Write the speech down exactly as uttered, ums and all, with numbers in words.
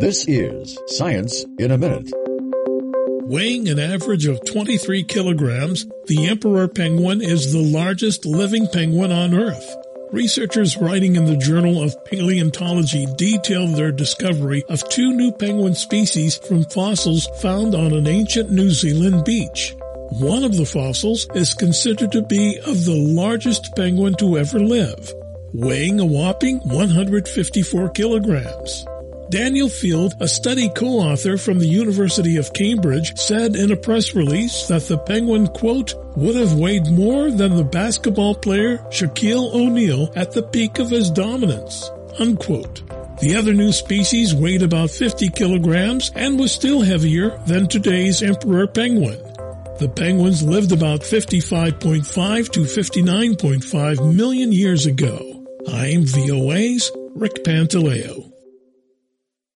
This is Science in a Minute. Weighing an average of twenty-three kilograms, the emperor penguin is the largest living penguin on Earth. Researchers writing in the Journal of Paleontology detailed their discovery of two new penguin species from fossils found on an ancient New Zealand beach. One of the fossils is considered to be of the largest penguin to ever live, weighing a whopping one hundred fifty-four kilograms. Daniel Field, a study co-author from the University of Cambridge, said in a press release that the penguin, quote, would have weighed more than the basketball player Shaquille O'Neal at the peak of his dominance, unquote. The other new species weighed about fifty kilograms and was still heavier than today's emperor penguin. The penguins lived about fifty-five point five to fifty-nine point five million years ago. I'm V O A's Rick Pantaleo.